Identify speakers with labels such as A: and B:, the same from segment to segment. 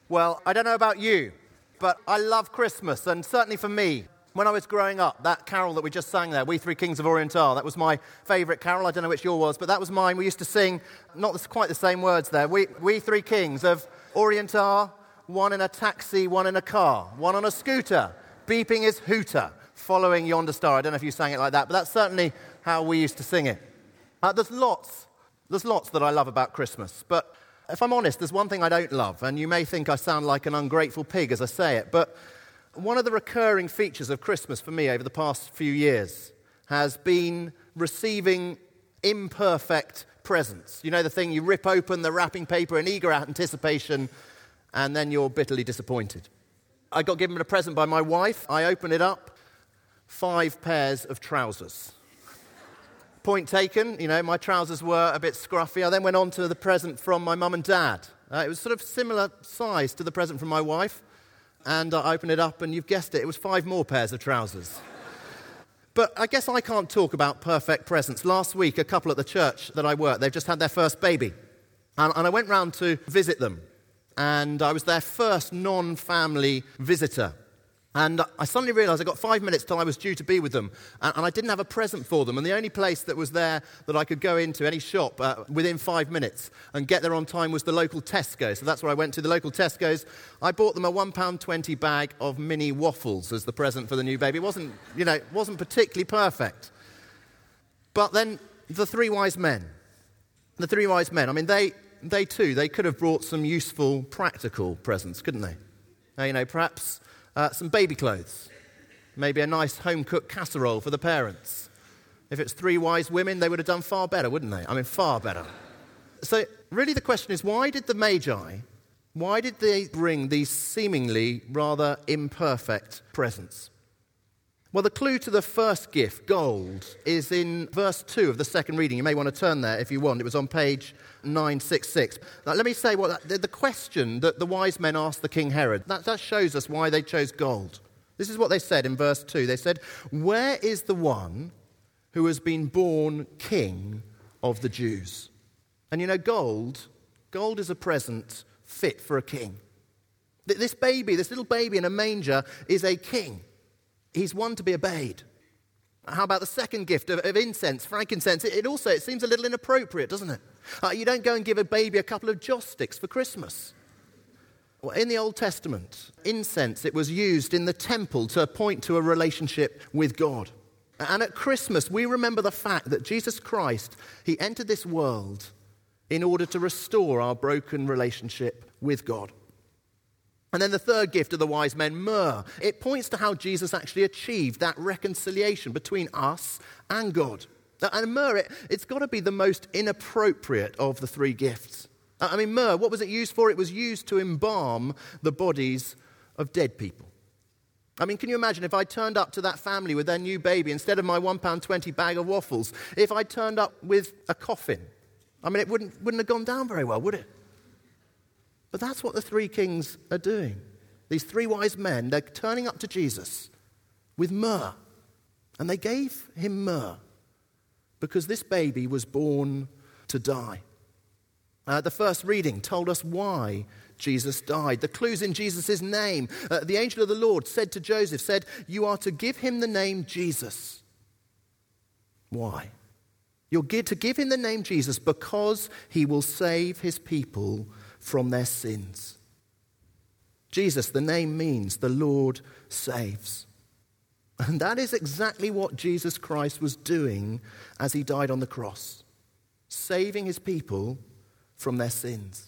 A: Well, I don't know about you, but I love Christmas, and certainly for me, when I was growing up, that carol that we just sang there, We Three Kings of Oriental, that was my favourite carol. I don't know which yours was, but that was mine. We used to sing, not quite the same words there, We Three Kings of Oriental, one in a taxi, one in a car, one on a scooter, beeping his hooter, following yonder star. I don't know if you sang it like that, but that's certainly how we used to sing it. There's lots that I love about Christmas, but if I'm honest, there's one thing I don't love, and you may think I sound like an ungrateful pig as I say it, but one of the recurring features of Christmas for me over the past few years has been receiving imperfect presents. You know, the thing you rip open the wrapping paper in eager anticipation, and then you're bitterly disappointed. I got given a present by my wife. I opened it up, 5 pairs of trousers. Point taken, you know, my trousers were a bit scruffy. I then went on to the present from my mum and dad. It was sort of similar size to the present from my wife. And I opened it up, and you've guessed it was 5 more pairs of trousers. But I guess I can't talk about perfect presents. Last week, a couple at the church that I work, they've just had their first baby. And I went round to visit them. And I was their first non-family visitor. And I suddenly realised I got 5 minutes till I was due to be with them, and I didn't have a present for them. And the only place that was there that I could go into, any shop, within 5 minutes and get there on time was the local Tesco. So that's where I went to, the local Tesco's. I bought them a £1.20 bag of mini waffles as the present for the new baby. It wasn't particularly perfect. But then the three wise men, I mean, they too, they could have brought some useful, practical presents, couldn't they? Perhaps some baby clothes, maybe a nice home-cooked casserole for the parents. If it's 3 wise women, they would have done far better, wouldn't they? I mean, far better. So really the question is, why did they bring these seemingly rather imperfect presents? Well, the clue to the first gift, gold, is in verse 2 of the second reading. You may want to turn there if you want. It was on page 966. Now, let me say the question that the wise men asked the King Herod, that shows us why they chose gold. This is what they said in verse 2. They said, "Where is the one who has been born King of the Jews?" And you know, gold is a present fit for a king. This little baby in a manger is a king. He's one to be obeyed. How about the second gift of incense, frankincense? It seems a little inappropriate, doesn't it? You don't go and give a baby a couple of joss sticks for Christmas. Well, in the Old Testament, incense, it was used in the temple to point to a relationship with God. And at Christmas, we remember the fact that Jesus Christ, he entered this world in order to restore our broken relationship with God. And then the third gift of the wise men, myrrh. It points to how Jesus actually achieved that reconciliation between us and God. And myrrh, it's got to be the most inappropriate of the 3 gifts. I mean, myrrh, what was it used for? It was used to embalm the bodies of dead people. I mean, can you imagine if I turned up to that family with their new baby, instead of my £1.20 bag of waffles, if I turned up with a coffin? I mean, it wouldn't have gone down very well, would it? But that's what the 3 kings are doing. These 3 wise men, they're turning up to Jesus with myrrh. And they gave him myrrh because this baby was born to die. The first reading told us why Jesus died. The clue's in Jesus' name. The angel of the Lord said to Joseph, "You are to give him the name Jesus." Why? You're to give him the name Jesus because he will save his people from their sins. Jesus, the name means the Lord saves. And that is exactly what Jesus Christ was doing as he died on the cross, saving his people from their sins.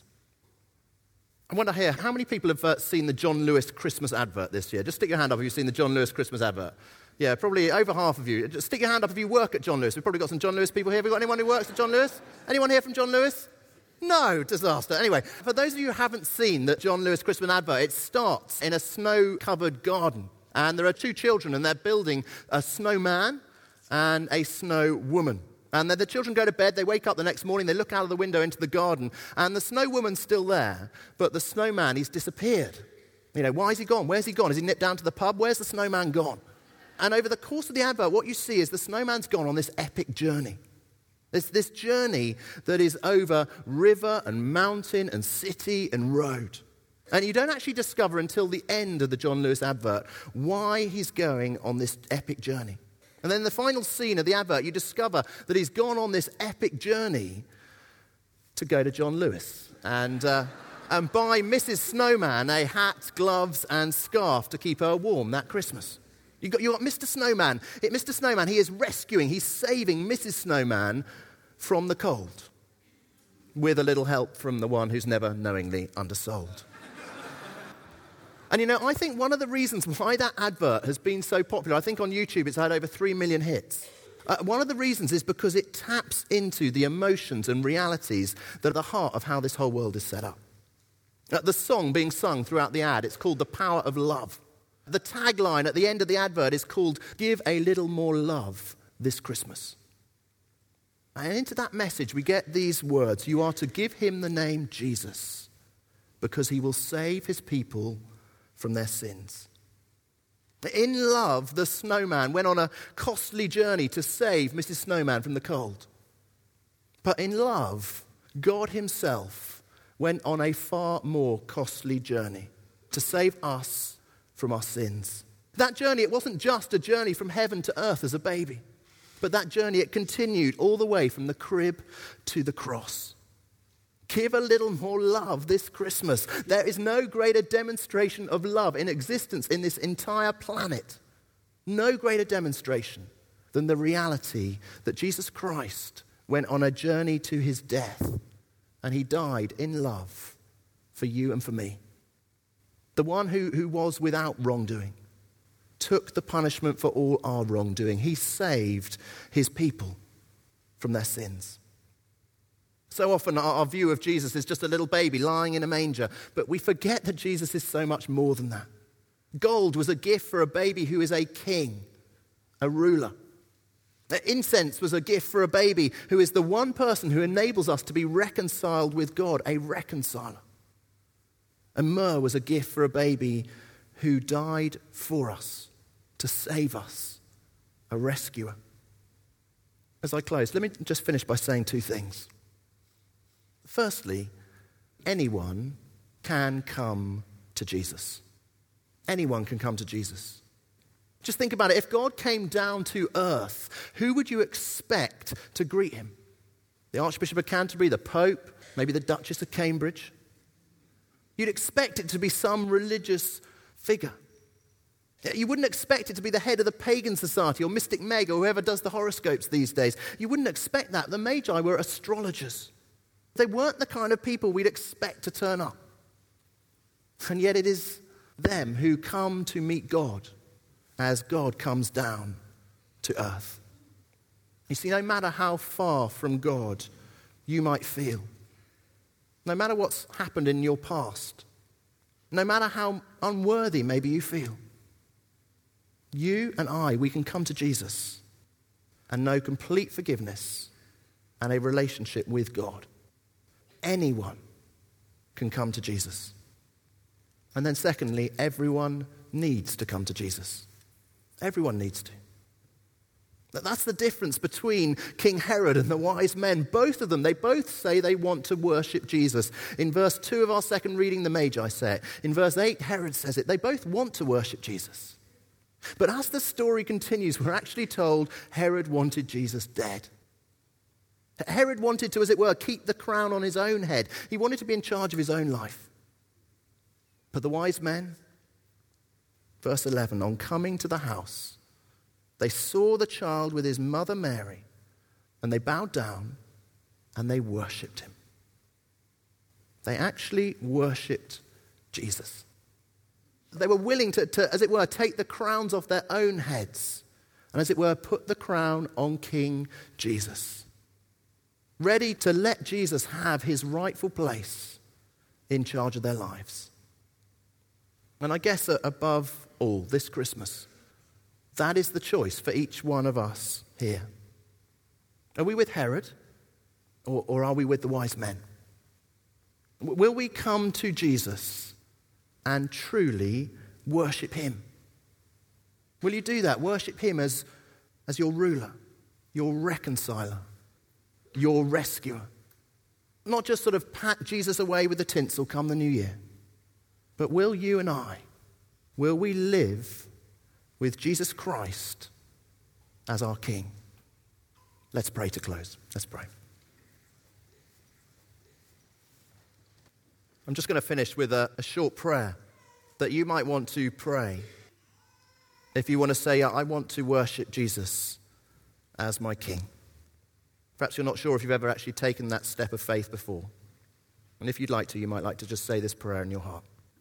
A: I wonder here, how many people have seen the John Lewis Christmas advert this year? Just stick your hand up if you've seen the John Lewis Christmas advert. Yeah, probably over half of you. Just stick your hand up if you work at John Lewis. We've probably got some John Lewis people here. Have we got anyone who works at John Lewis? Anyone here from John Lewis? No, disaster. Anyway, for those of you who haven't seen the John Lewis Christmas advert, it starts in a snow-covered garden. And there are 2 children, and they're building a snowman and a snow woman. And then the children go to bed, they wake up the next morning, they look out of the window into the garden, and the snow woman's still there, but the snowman, he's disappeared. You know, why is he gone? Where's he gone? Has he nipped down to the pub? Where's the snowman gone? And over the course of the advert, what you see is the snowman's gone on this epic journey. This journey that is over river and mountain and city and road. And you don't actually discover until the end of the John Lewis advert why he's going on this epic journey. And then in the final scene of the advert, you discover that he's gone on this epic journey to go to John Lewis and buy Mrs. Snowman a hat, gloves, and scarf to keep her warm that Christmas. You got Mr. Snowman. Mr. Snowman, he is rescuing, he's saving Mrs. Snowman from the cold, with a little help from the one who's never knowingly undersold. And I think one of the reasons why that advert has been so popular, I think on YouTube it's had over 3 million hits. One of the reasons is because it taps into the emotions and realities that are the heart of how this whole world is set up. The song being sung throughout the ad, it's called The Power of Love. The tagline at the end of the advert is called Give a Little More Love This Christmas. And into that message we get these words, you are to give him the name Jesus because he will save his people from their sins. In love, the snowman went on a costly journey to save Mrs. Snowman from the cold. But in love, God himself went on a far more costly journey to save us from our sins. That journey, it wasn't just a journey from heaven to earth as a baby, but that journey, it continued all the way from the crib to the cross. Give a little more love this Christmas. There is no greater demonstration of love in existence in this entire planet. No greater demonstration than the reality that Jesus Christ went on a journey to his death and he died in love for you and for me. The one who was without wrongdoing took the punishment for all our wrongdoing. He saved his people from their sins. So often our view of Jesus is just a little baby lying in a manger, but we forget that Jesus is so much more than that. Gold was a gift for a baby who is a king, a ruler. Incense was a gift for a baby who is the one person who enables us to be reconciled with God, a reconciler. And myrrh was a gift for a baby who died for us, to save us, a rescuer. As I close, let me just finish by saying two things. Firstly, anyone can come to Jesus. Anyone can come to Jesus. Just think about it. If God came down to earth, who would you expect to greet him? The Archbishop of Canterbury, the Pope, maybe the Duchess of Cambridge? You'd expect it to be some religious figure. You wouldn't expect it to be the head of the Pagan Society or Mystic Meg or whoever does the horoscopes these days. You wouldn't expect that. The Magi were astrologers. They weren't the kind of people we'd expect to turn up. And yet it is them who come to meet God as God comes down to earth. You see, no matter how far from God you might feel, no matter what's happened in your past, no matter how unworthy maybe you feel, you and I, we can come to Jesus and know complete forgiveness and a relationship with God. Anyone can come to Jesus. And then secondly, everyone needs to come to Jesus. Everyone needs to. That's the difference between King Herod and the wise men. Both of them, they both say they want to worship Jesus. In verse 2 of our second reading, the Magi say it. In verse 8, Herod says it. They both want to worship Jesus. But as the story continues, we're actually told Herod wanted Jesus dead. Herod wanted to, as it were, keep the crown on his own head. He wanted to be in charge of his own life. But the wise men, verse 11, on coming to the house, they saw the child with his mother Mary, and they bowed down and they worshipped him. They actually worshipped Jesus. They were willing to, as it were, take the crowns off their own heads and, as it were, put the crown on King Jesus. Ready to let Jesus have his rightful place in charge of their lives. And I guess above all, this Christmas, that is the choice for each one of us here. Are we with Herod or are we with the wise men? Will we come to Jesus and truly worship him? Will you do that? Worship him as your ruler, your reconciler, your rescuer. Not just sort of pat Jesus away with the tinsel come the new year, But will you and I, will we live with Jesus Christ as our King? Let's pray to close. Let's pray. I'm just going to finish with a short prayer that you might want to pray. If you want to say, I want to worship Jesus as my King. Perhaps you're not sure if you've ever actually taken that step of faith before. And if you'd like to, you might like to just say this prayer in your heart.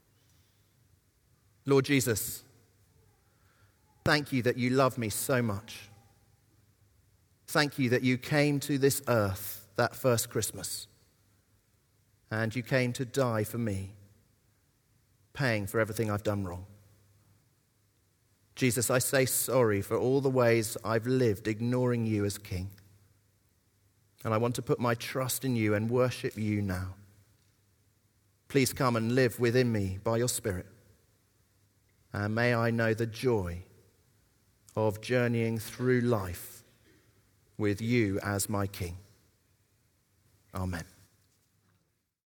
A: Lord Jesus, thank you that you love me so much. Thank you that you came to this earth that first Christmas. And you came to die for me, paying for everything I've done wrong. Jesus, I say sorry for all the ways I've lived ignoring you as King. And I want to put my trust in you and worship you now. Please come and live within me by your Spirit. And may I know the joy of journeying through life with you as my King. Amen.